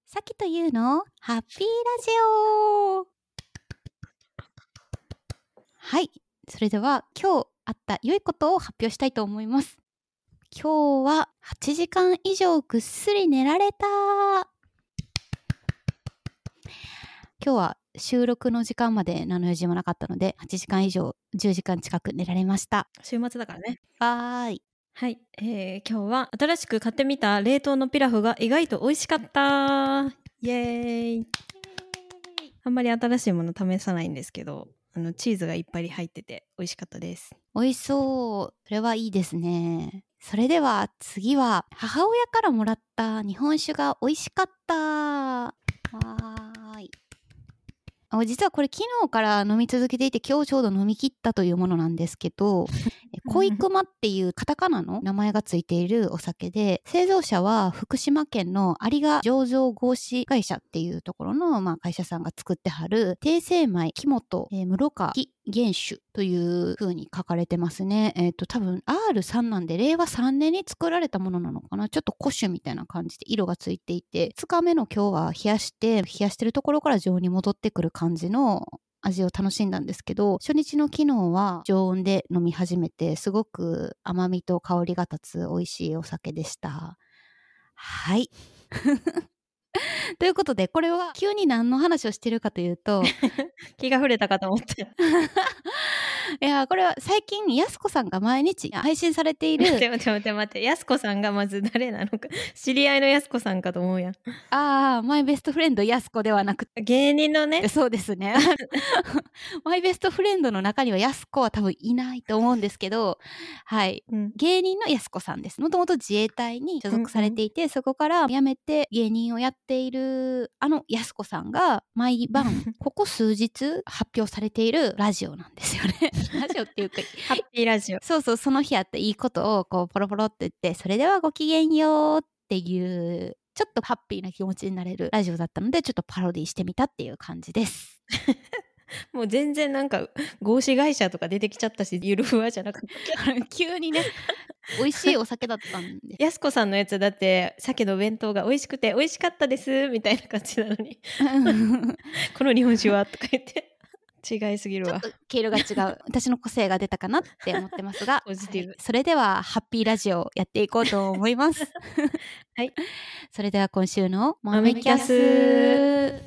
さきとゆうのハッピーラジオ。はい、それでは今日あった良いことを発表したいと思います。今日は8時間以上ぐっすり寝られた。今日は収録の時間まで何の用事もなかったので8時間以上10時間近く寝られました。 週末だからね。 わーい。 はい、今日は新しく買ってみた冷凍のピラフが意外と美味しかった。イエーイ。あんまり新しいもの試さないんですけど、チーズがいっぱい入ってて美味しかったです。 美味しそう。それはいいですね。それでは次は母親からもらった日本酒が美味しかった。わーい。実はこれ昨日から飲み続けていて今日ちょうど飲み切ったというものなんですけど恋熊っていうカタカナの名前がついているお酒で、製造者は福島県の有賀醸造合資会社っていうところの、会社さんが作ってはる低精米木本、室賀木原酒という風に書かれてますね。多分 R3 なんで令和3年に作られたものなのかな。ちょっと古酒みたいな感じで色がついていて、2日目の今日は冷やしてるところから常温に戻ってくる感じの味を楽しんだんですけど、初日の昨日は常温で飲み始めてすごく甘みと香りが立つ美味しいお酒でした。はいということで、これは急に何の話をしてるかというと気が触れたかと思っていやこれは最近やすこさんが毎日配信されている待ってやすこさんがまず誰なのか知り合いのやすこさんかと思うやん。 マイベストフレンドやすこではなくて芸人のね。 そうですねマイベストフレンドの中にはやすこは多分いないと思うんですけど、はい、芸人のやすこさんです。もともと自衛隊に所属されていて、そこから辞めて芸人をやっているやすこさんが毎晩ここ数日発表されているラジオなんですよねラジオっていうかハッピーラジオ。 そうその日あったいいことをこうポロポロって言って、それではごきげんようっていうちょっとハッピーな気持ちになれるラジオだったので、ちょっとパロディしてみたっていう感じですもう全然なんか合資会社とか出てきちゃったし、ゆるふわじゃなかった急にね美味しいお酒だったんでやすこさんのやつだって鮭の弁当が美味しくて美味しかったですみたいな感じなのにこの日本酒はとか言って違いすぎるわ。 ちょっと毛色が違う私の個性が出たかなって思ってますがポジティブ、 はい、それではハッピーラジオをやっていこうと思いますはいそれでは今週の豆キャス。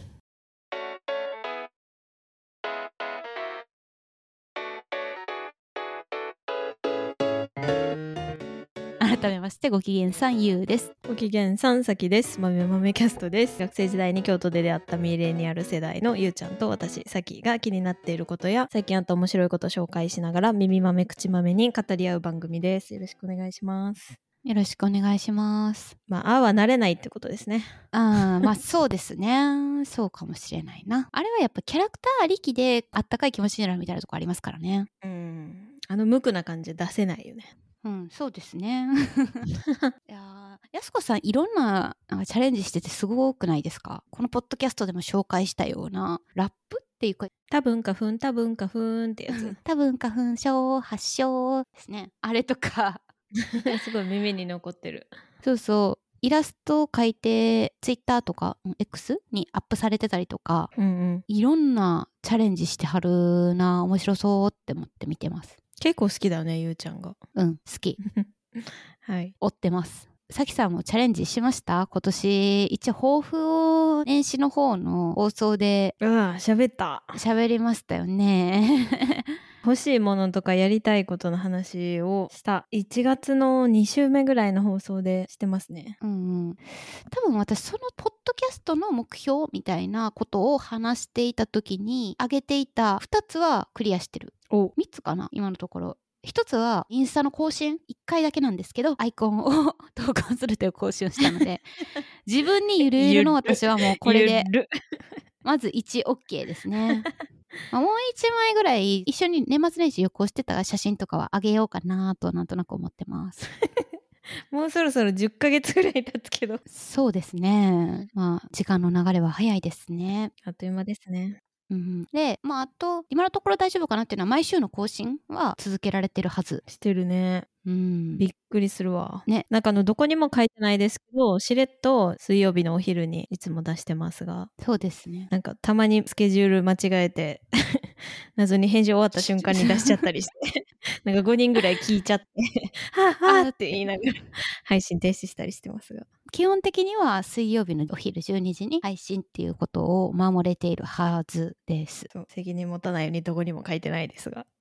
改めましてご機嫌さんゆうです。 ご機嫌さんさきです。豆キャストです。学生時代に京都で出会ったミレニアル世代のゆうちゃんと私さきが気になっていることや最近あった面白いことを紹介しながら耳豆口豆に語り合う番組です。よろしくお願いします。 よろしくお願いします。 あは慣れないってことですね。 そうですね。そうかもしれないな。あれはやっぱキャラクターありきであったかい気持ちになるみたいなとこありますからね。 無垢な感じ出せないよね。 そうですねやすこさんいろんなチャレンジしててすごくないですか？このポッドキャストでも紹介したようなラップっていうか多分花粉ってやつ多分花粉症発症ですね。あれとかすごい耳に残ってる。 そうそうイラストを描いてツイッターとか X にアップされてたりとか、いろんなチャレンジしてはるな、面白そうって思って見てます。 結構好きだねゆうちゃんが。 好きはい追ってます。さきさんもチャレンジしました？今年一応抱負を年始の方の放送で喋りましたよね欲しいものとかやりたいことの話をした1月の2週目ぐらいの放送でしてますね。 多分私そのポッドキャストの目標みたいなことを話していた時に挙げていた2つはクリアしてる。3つかな今のところ。一つはインスタの更新1回だけなんですけどアイコンを投稿するという更新をしたので自分にゆるゆるの私はもうこれでまず 1OK ですねもう1枚ぐらい一緒に年末年始旅行してた写真とかはあげようかなとなんとなく思ってますもうそろそろ10ヶ月ぐらい経つけどそうですね時間の流れは早いですね。 あっという間ですね。 で、あと今のところ大丈夫かなっていうのは、毎週の更新は続けられてるはず。 してるね。びっくりするわ。 ね。 なんかどこにも書いてないですけど、しれっと水曜日のお昼にいつも出してますが。 そうですね。 なんかたまにスケジュール間違えて謎に返事終わった瞬間に出しちゃったりしてなんか5人ぐらい聞いちゃってはぁはぁって言いながら配信停止したりしてますが、 基本的には水曜日のお昼12時に配信っていうことを守れているはずです。 そう、責任持たないようにどこにも書いてないですが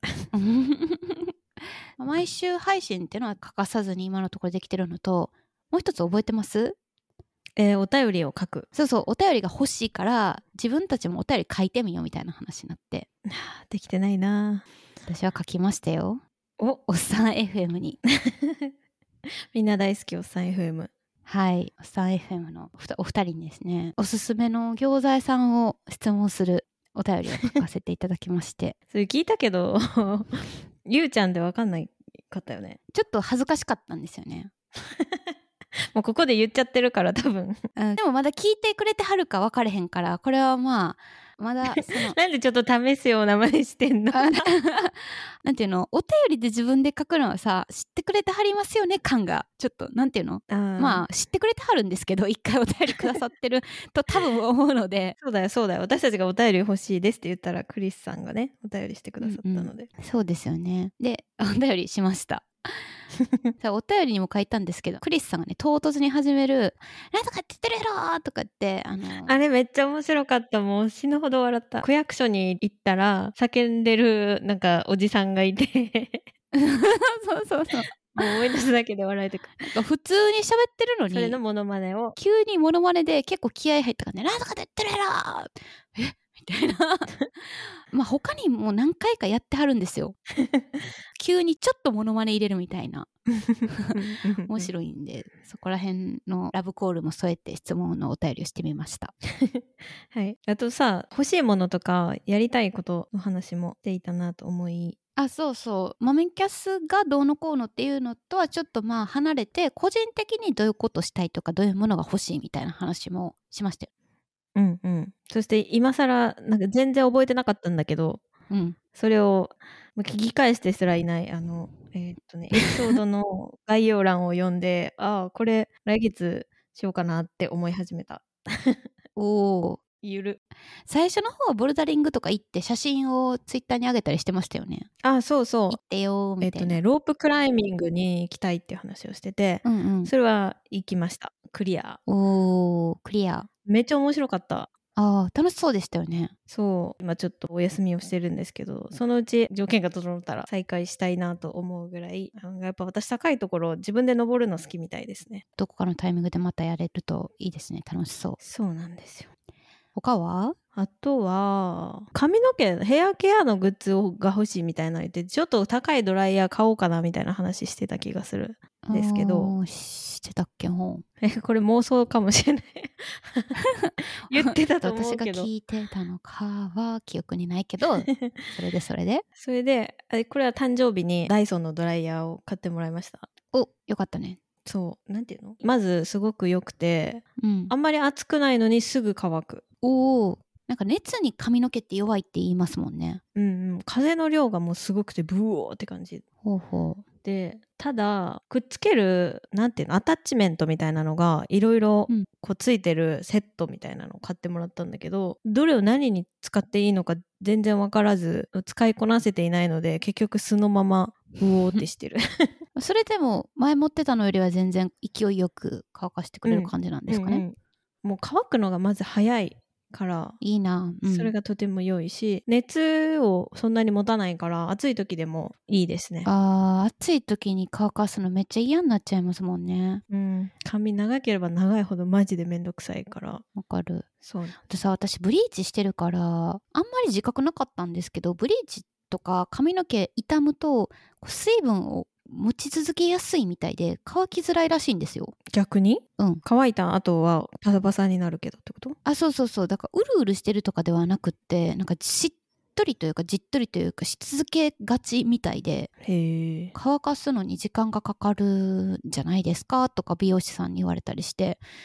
毎週配信っていうのは欠かさずに今のところできてるのと、もう一つ覚えてます？ お便りを書く。 そうそう、お便りが欲しいから自分たちもお便り書いてみようみたいな話になって、 できてないな。 私は書きましたよ。おっさん FM にみんな大好きおっさん FM。 はい、おっさん FM のお二人にですね、おすすめの餃子屋さんを質問するお便りを書かせていただきましてそれ聞いたけどゆうちゃんで分かんないかったよね。 ちょっと恥ずかしかったんですよねもうここで言っちゃってるから多分でもまだ聞いてくれてはるか分かれへんから、これはまだそのなんでちょっと試すような真似してんのなんていうの、お便りで自分で書くのはさ、知ってくれてはりますよね感がちょっとなんていうの、知ってくれてはるんですけど、一回お便りくださってると多分思うのでそうだよそうだよ、私たちがお便り欲しいですって言ったらクリスさんがねお便りしてくださったので、 そうですよね。でお便りしましたお便りにも書いたんですけど、クリスさんがね唐突に始める「なんとか言ってるやろ!」とかってあれめっちゃ面白かった。もう死ぬほど笑った。区役所に行ったら叫んでるなんかおじさんがいてそうもう思い出すだけで笑えてくる。 普通に喋ってるのにそれのモノマネを急にモノマネで結構気合入ったからね「なんとか言ってるやろ!」えみたいな他にも何回かやってはるんですよ急にちょっとモノマネ入れるみたいな面白いんで、そこら辺のラブコールも添えて質問のお便りをしてみましたはい。あとさ、欲しいものとかやりたいことの話もしていたなと思い、 そうそう、マメキャスがどうのこうのっていうのとはちょっと離れて、個人的にどういうことしたいとかどういうものが欲しいみたいな話もしましたよ。 そして今更なんか全然覚えてなかったんだけど、それを聞き返してすらいないエピソードの概要欄を読んでこれ来月しようかなって思い始めたおー、 ゆる。 最初の方はボルダリングとか行って写真をツイッターに上げたりしてましたよね。 そうそう、 行ってよーみたいな。 ロープクライミングに行きたいっていう話をしてて、それは行きました。クリア。 おー、クリア。 めっちゃ面白かった。 楽しそうでしたよね。 そう今ちょっとお休みをしてるんですけど、そのうち条件が整ったら再開したいなと思うぐらい、やっぱ私高いところ自分で登るの好きみたいですね。 どこかのタイミングでまたやれるといいですね。楽しそう。 そうなんですよ。 他は？ あとは髪の毛ヘアケアのグッズが欲しいみたいなの言って、ちょっと高いドライヤー買おうかなみたいな話してた気がするんですけど、 してたっけ？これ妄想かもしれない言ってたと思うけど私が聞いてたのかは記憶にないけどそれでそれでこれは誕生日にダイソンのドライヤーを買ってもらいました。 よかったね。 そうなんていうの、まずすごく良くて、 あんまり熱くないのにすぐ乾く。 なんか熱に髪の毛って弱いって言いますもんね。 風の量がもうすごくてブオーって感じで、ただくっつけるなんていうのアタッチメントみたいなのがいろいろこうついてるセットみたいなのを買ってもらったんだけど、どれを何に使っていいのか全然分からず使いこなせていないので、結局素のままブオーってしてるそれでも前持ってたのよりは全然勢いよく乾かしてくれる感じなんですかね。 もう乾くのがまず早いからいいな、 それがとても良いし、熱をそんなに持たないから暑い時でもいいですね。 暑い時に乾かすのめっちゃ嫌になっちゃいますもんね。 髪長ければ長いほどマジでめんどくさいから。 わかる。 そうでさ、私ブリーチしてるからあんまり自覚なかったんですけど、ブリーチとか髪の毛傷むと水分を持ち続けやすいみたいで乾きづらいらしいんですよ。 逆に？乾いた後はパサパサになるけどってこと？ そうだからうるうるしてるとかではなくって、なんかしっとりというかじっとりというかし続けがちみたいで、乾かすのに時間がかかるんじゃないですかとか美容師さんに言われたりして、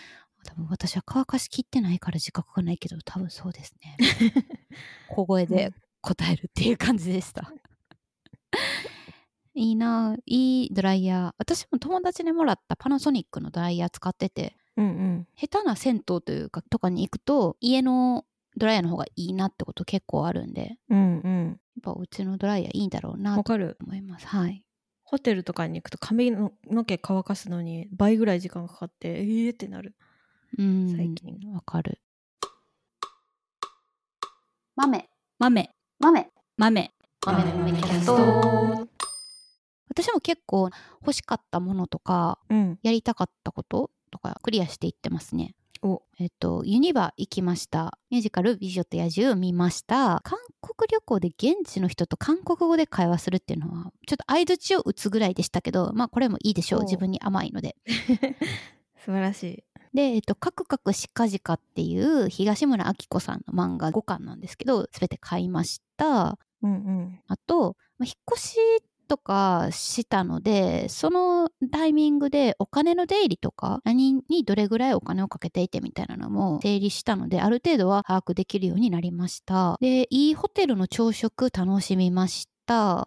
多分私は乾かしきってないから自覚がないけど、多分そうですね。小声で答えるっていう感じでした。いいな、いいドライヤー。私も友達にもらったパナソニックのドライヤー使ってて、下手な銭湯というかとかに行くと家のドライヤーの方がいいなってこと結構あるんで、やっぱうちのドライヤーいいんだろうなと思います。はい。 ホテルとかに行くと髪の毛乾かすのに倍ぐらい時間かかってってなる。最近わかる。 豆キャスト。 私も結構欲しかったものとか、やりたかったこととかクリアしていってますね。ユニバ行きました。ミュージカル美女と野獣見ました。韓国旅行で現地の人と韓国語で会話するっていうのはちょっと相槌を打つぐらいでしたけど、まあこれもいいでしょう。自分に甘いので。 素晴らしい。 で、カクカクしかじかっていう東村明子さんの漫画5巻なんですけど、すべて買いました。あと、引っ越しとかしたので、そのタイミングでお金の出入りとか、何にどれぐらいお金をかけていてみたいなのも整理したので、ある程度は把握できるようになりました。で、いいホテルの朝食楽しみました。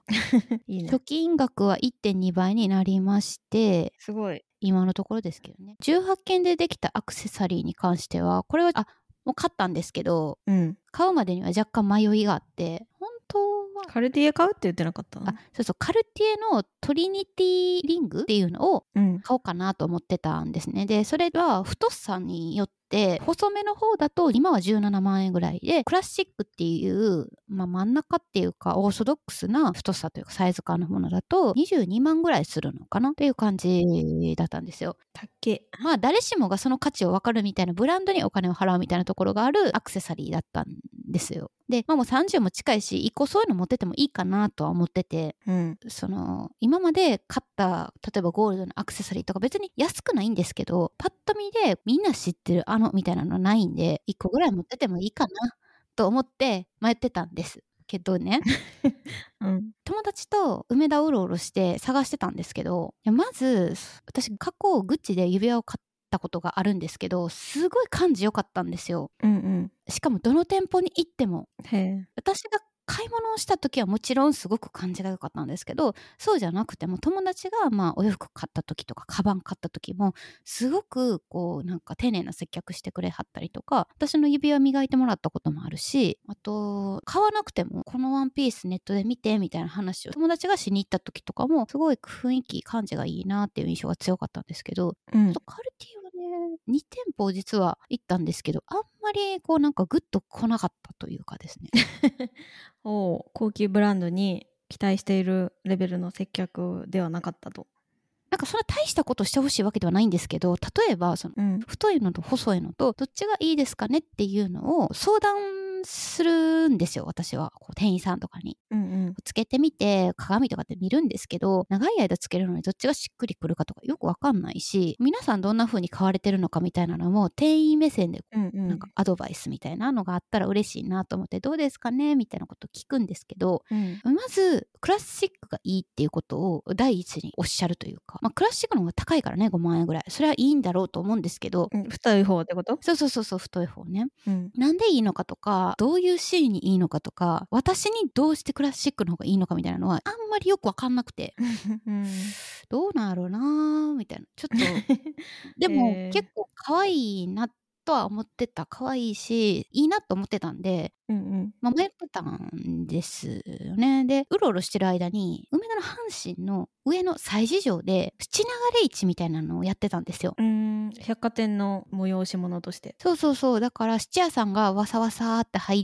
いいね。貯金額は 1.2 倍になりまして、 すごい。 今のところですけどね。18件でできたアクセサリーに関しては、これはもう買ったんですけど、買うまでには若干迷いがあって、本当はカルティエ買うって言ってなかった？ そうそう、カルティエのトリニティリングっていうのを買おうかなと思ってたんですね。で、それは太さによって細めの方だと今は17万円ぐらいで、クラシックっていう、真ん中っていうかオーソドックスな太さというかサイズ感のものだと22万ぐらいするのかなっていう感じだったんですよ。まあ誰しもがその価値を分かるみたいな、ブランドにお金を払うみたいなところがあるアクセサリーだったんですよ。で、もう30も近いし、一個そういうの持っててもいいかなとは思ってて、今まで買った例えばゴールドのアクセサリーとか別に安くないんですけど、パッと見でみんな知ってるみたいなのないんで、1個ぐらい持っててもいいかなと思って迷ってたんですけどね。友達と梅田うろうろして探してたんですけど、まず私過去グッチで指輪を買ったことがあるんですけど、すごい感じ良かったんですよ。しかもどの店舗に行っても、私が買い物をした時はもちろんすごく感じが良かったんですけど、そうじゃなくても友達がお洋服買った時とかカバン買った時もすごくなんか丁寧な接客してくれはったりとか、私の指輪磨いてもらったこともあるし、あと買わなくてもこのワンピースネットで見てみたいな話を友達がしに行った時とかもすごい雰囲気感じがいいなっていう印象が強かったんですけど、カルティはね2店舗実は行ったんですけど、あんまりなんかグッと来なかったというかですね。 高級ブランドに期待しているレベルの接客ではなかったと。 なんかそんな大したことしてほしいわけではないんですけど、例えば太いのと細いのとどっちがいいですかねっていうのを相談するんですよ、私は。店員さんとかに。つけてみて、鏡とかで見るんですけど、長い間つけるのにどっちがしっくりくるかとかよくわかんないし、皆さんどんな風に買われてるのかみたいなのも店員目線でなんかアドバイスみたいなのがあったら嬉しいなと思って、どうですかねみたいなこと聞くんですけど、まずクラシックがいいっていうことを第一におっしゃるというか、クラシックの方が高いからね、5万円ぐらい。それはいいんだろうと思うんですけど、 太い方ってこと？ そう太い方ね、なんでいいのかとか、どういうシーンにいいのかとか、私にどうしてクラシックの方がいいのかみたいなのはあんまりよくわかんなくて、どうなんやろうなーみたいな、ちょっとでも結構可愛いなとは思ってた、可愛いしいいなと思ってたんで、迷ってたんですよね。でうろうろしてる間に梅田の阪神の上の催事場で七流れ市みたいなのをやってたんですよ。 百貨店の催し物として。 そうだから質屋さんがわさわさって入って、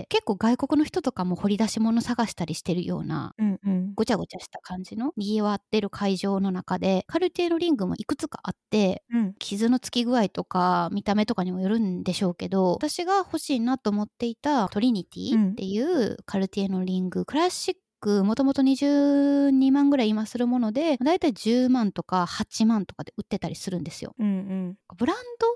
結構外国の人とかも掘り出し物探したりしてるような、ごちゃごちゃした感じの賑わってる会場の中で、カルティエのリングもいくつかあって、傷のつき具合とか見た目とかにもよるんでしょうけど、私が欲しいなと思っていたトリニティっていうカルティエのリング、クラシックもともと22万ぐらい今するもので、だいたい10万とか8万とかで売ってたりするんですよ。ブランド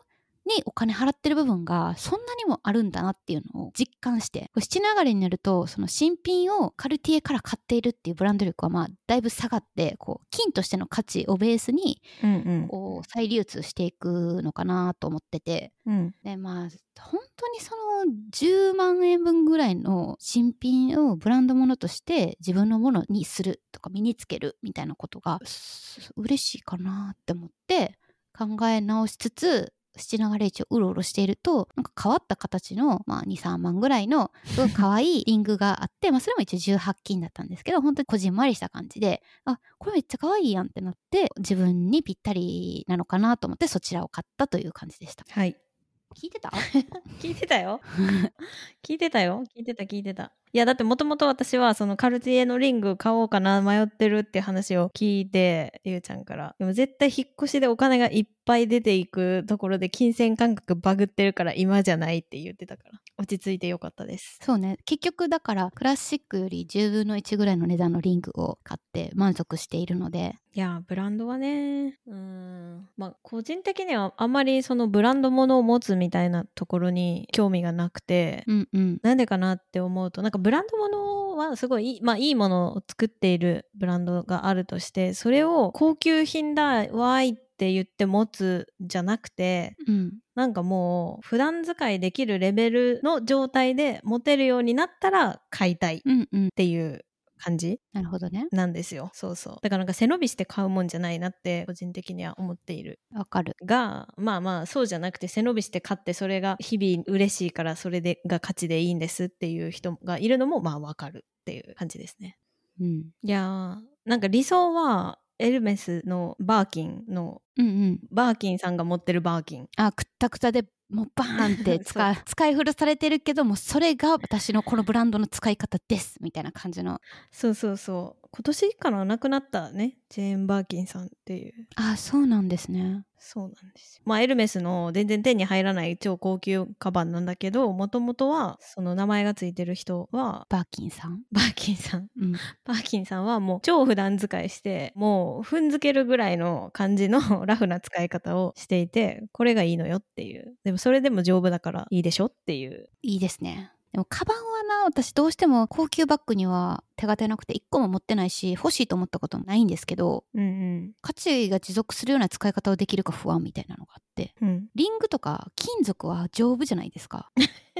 にお金払ってる部分がそんなにもあるんだなっていうのを実感して、質流れになるとその新品をカルティエから買っているっていうブランド力はだいぶ下がって、金としての価値をベースに再流通していくのかなと思ってて、で本当にその10万円分ぐらいの新品をブランド物として自分のものにするとか身につけるみたいなことが嬉しいかなって思って考え直しつつ、七流れ市をうろうろしていると、なんか変わった形の、2、3万ぐらいのすごい可愛いリングがあって、それも一応18金だったんですけど、本当にこじんまりした感じで、これめっちゃ可愛いやんってなって、自分にぴったりなのかなと思ってそちらを買ったという感じでした。 はい。 聞いてた聞いてたよ聞いてたよ。聞いてた。いや、だってもともと私はそのカルティエのリング買おうかな迷ってるって話を聞いて、ゆうちゃんから。でも絶対引っ越しでお金がいっぱい出ていくところで金銭感覚バグってるから今じゃないって言ってたから。落ち着いてよかったです。 そうね。結局だからクラシックより10分の1ぐらいの値段のリングを買って満足しているので。 いや、ブランドはね、個人的にはあんまりそのブランド物を持つみたいなところに興味がなくて、なんでかなって思うと、なんかブランド物はすごいいいものを作っているブランドがあるとして、それを高級品だわーいって言って持つじゃなくて、なんかもう普段使いできるレベルの状態で持てるようになったら買いたいっていう感じ、 なるほどね。 なんですよ。そうそう。だからなんか背伸びして買うもんじゃないなって個人的には思っている。 わかる。 がそうじゃなくて背伸びして買ってそれが日々嬉しいからそれが価値でいいんですっていう人がいるのもわかるっていう感じですね。いやなんか理想はエルメスのバーキンの、バーキンさんが持ってるバーキン。 くったくたでもうバーンって使い古されてるけども、それが私のこのブランドの使い方ですみたいな感じの。 そう今年から亡くなったね、ジェーン・バーキンさんっていう。 そうなんですね。 そうなんですよ。エルメスの全然手に入らない超高級カバンなんだけど、もともとはその名前がついてる人はバーキンさん、 バーキンさんはもう超普段使いしてもう踏んづけるぐらいの感じのラフな使い方をしていて、これがいいのよっていう。でもそれでも丈夫だからいいでしょっていう。 いいですね。でもカバンは私どうしても高級バッグには手が出なくて1個も持ってないし欲しいと思ったこともないんですけど、価値が持続するような使い方をできるか不安みたいなのがあって、リングとか金属は丈夫じゃないですか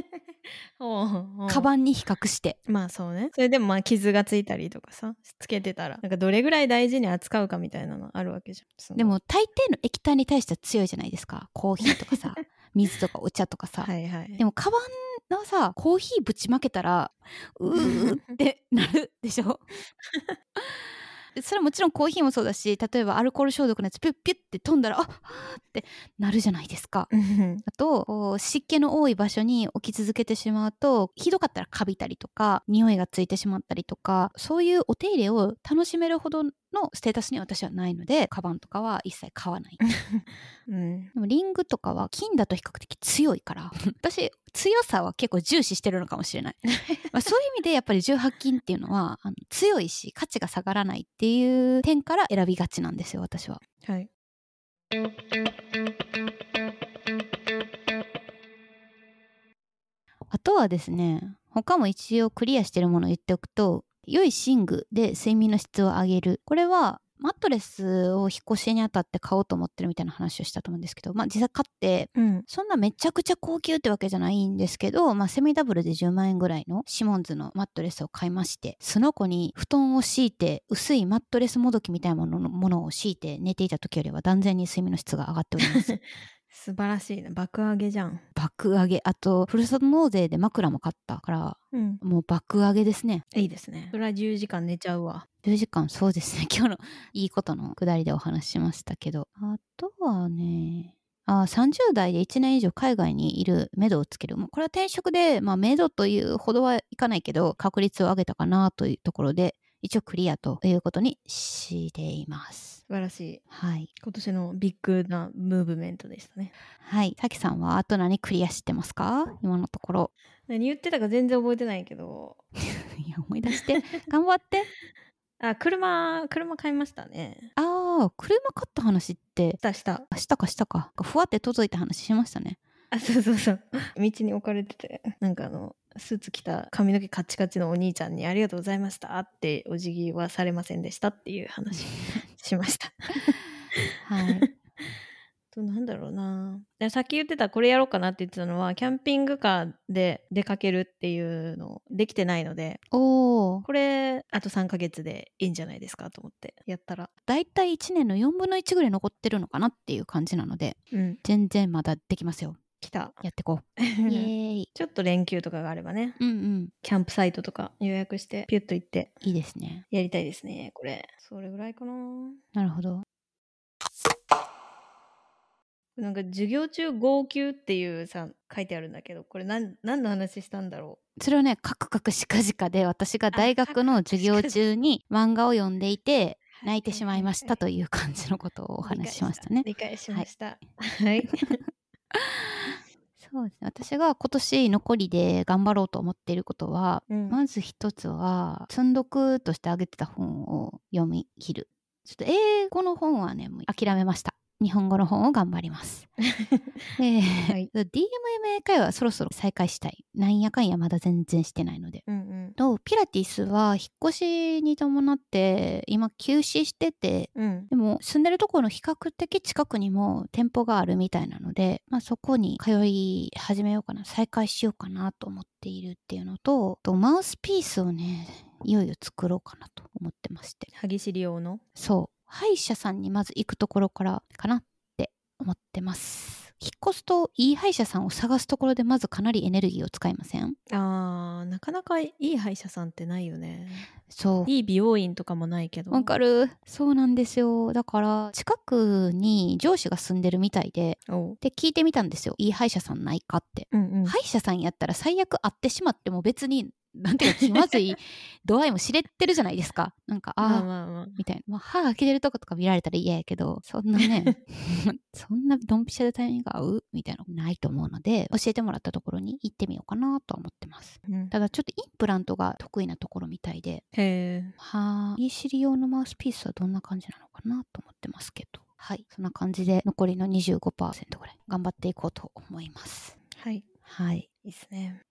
カバンに比較して。 そうね。それでも傷がついたりとかさつけてたらなんかどれぐらい大事に扱うかみたいなのあるわけじゃん。 でも大抵の液体に対しては強いじゃないですか。コーヒーとかさ水とかお茶とかさでもカバンのさコーヒーぶちまけたらうーってなるでしょそれはもちろんコーヒーもそうだし、例えばアルコール消毒のやつピュッピュッって飛んだらはーってなるじゃないですかあと湿気の多い場所に置き続けてしまうとひどかったらカビたりとか匂いがついてしまったりとか、そういうお手入れを楽しめるほどのステータスに私はないのでカバンとかは一切買わないでもリングとかは金だと比較的強いから私強さは結構重視してるのかもしれないそういう意味でやっぱり18金っていうのは強いし価値が下がらないっていう点から選びがちなんですよ私は。あとはですね、他も一応クリアしてるものを言っておくと、良い寝具で睡眠の質を上げる。これはマットレスを引っ越しにあたって買おうと思ってるみたいな話をしたと思うんですけど、実際買って、そんなめちゃくちゃ高級ってわけじゃないんですけど、セミダブルで10万円ぐらいのシモンズのマットレスを買いまして、その子に布団を敷いて薄いマットレスもどきみたいなものを敷いて寝ていた時よりは断然に睡眠の質が上がっております素晴らしいね。爆上げじゃん。 爆上げ。あとふるさと納税で枕も買ったから、もう爆上げですね。 いいですね。それは10時間寝ちゃうわ。 10時間、そうですね。今日のいいことのくだりでお話ししましたけど、あとはね、30代で1年以上海外にいる目処をつける。これは転職で、目処というほどはいかないけど、確率を上げたかなというところで、一応クリアということにしています。 素晴らしい。 はい。 今年のビッグなムーブメントでしたね。 はい。さきさんはあと何クリアしてますか？今のところ。 何言ってたか全然覚えてないけど。 いや、思い出して。頑張って。 車買いましたね。 車買った話ってしたしたかふわって届いた話しましたね。 そう道に置かれてて、なんかスーツ着た髪の毛カチカチのお兄ちゃんにありがとうございましたってお辞儀はされませんでしたっていう話しましたはいとなんだろうな、さっき言ってたこれやろうかなって言ってたのはキャンピングカーで出かけるっていうのできてないので、 これあと3ヶ月でいいんじゃないですかと思ってやったら、 だいたい1年の4分の1ぐらい残ってるのかなっていう感じなので、全然まだできますよ。 来た、 やってこうイエーイちょっと連休とかがあればね、キャンプサイトとか予約してピュッと行っていいですね。 やりたいですね。これそれぐらいかな。 なるほど。 なんか授業中号泣っていうさ書いてあるんだけど、これ何の話したんだろう。それはねカクカクしかじかで、私が大学の授業中に漫画を読んでいて泣いてしまいましたという感じのことをお話ししましたね。 理解しました。はいそうですね、私が今年残りで頑張ろうと思っていることは、まず一つは積読としてあげてた本を読み切る。ちょっと英語の本はねもう諦めました。日本語の本を頑張りますで、DMMA 会はそろそろ再開したい。なんやかんやまだ全然してないので、とピラティスは引っ越しに伴って今休止してて、でも住んでるところの比較的近くにも店舗があるみたいなので、そこに通い始めようかな、再開しようかなと思っているっていうのと、マウスピースをねいよいよ作ろうかなと思ってまして、 歯ぎしり用の、 そう歯医者さんにまず行くところからかなって思ってます。引っ越すといい歯医者さんを探すところでまずかなりエネルギーを使いません？ なかなかいい歯医者さんってないよね。 そう、 いい美容院とかもないけど。 わかる。そうなんですよ。だから近くに上司が住んでるみたいで聞いてみたんですよ。いい歯医者さんないかって、歯医者さんやったら最悪会ってしまっても別になんていうか気まずい度合いも知れてるじゃないですか。なんかみたいな、歯開けてるとことか見られたら嫌やけど、そんなねそんなドンピシャでタイミングが合うみたいなのないと思うので、教えてもらったところに行ってみようかなと思ってます。ただちょっとインプラントが得意なところみたいで、歯ぎしり用のマウスピースはどんな感じなのかなと思ってますけど、はい、そんな感じで残りの 25% ぐらい頑張っていこうと思います。はい、 いいですね。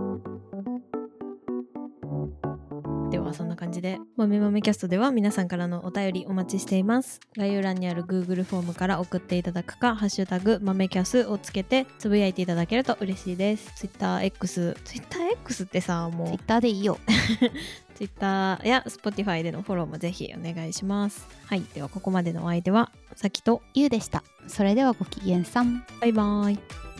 ではそんな感じで豆豆キャストでは皆さんからのお便りお待ちしています。概要欄にある Google フォームから送っていただくか、ハッシュタグ豆キャスをつけてつぶやいていただけると嬉しいです。TwitterX ってさ、もう Twitter でいいよ Twitter や Spotify でのフォローもぜひお願いします。はい、ではここまでのお相手はさきとゆうでした。それではごきげんさん。 バイバイ。